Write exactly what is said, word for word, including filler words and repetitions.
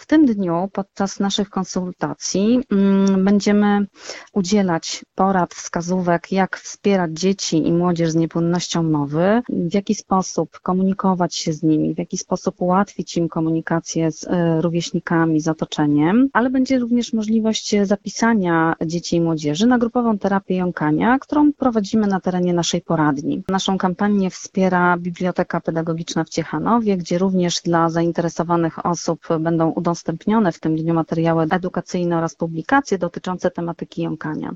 W tym dniu podczas naszych konsultacji będziemy udzielać porad, wskazówek, jak wspierać dzieci i młodzież z niepłynnością mowy, w jaki sposób komunikować się z nimi, w jaki sposób ułatwić im komunikację z rówieśnikami, z otoczeniem, ale będzie również możliwość zapisania dzieci i młodzieży na grupową terapię jąkania, którą prowadzimy na terenie naszej poradni. Naszą kampanię wspiera Biblioteka Pedagogiczna w Ciechanowie, gdzie również dla zainteresowanych osób będą udostępnione w tym dniu materiały edukacyjne oraz publikacje dotyczące tematyki jąkania.